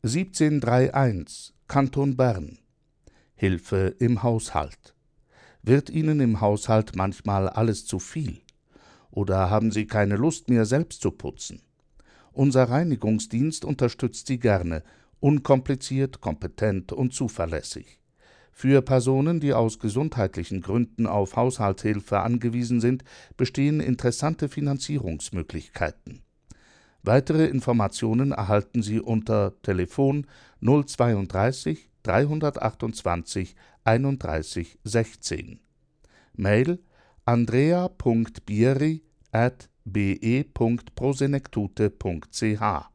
1731 Kanton Bern. Hilfe im Haushalt. Wird Ihnen im Haushalt manchmal alles zu viel? Oder haben Sie keine Lust mehr, selbst zu putzen? Unser Reinigungsdienst unterstützt Sie gerne, unkompliziert, kompetent und zuverlässig. Für Personen, die aus gesundheitlichen Gründen auf Haushaltshilfe angewiesen sind, bestehen interessante Finanzierungsmöglichkeiten. Weitere Informationen erhalten Sie unter Telefon 032 328 31 16. Mail andrea.bieri@be.prosenectute.ch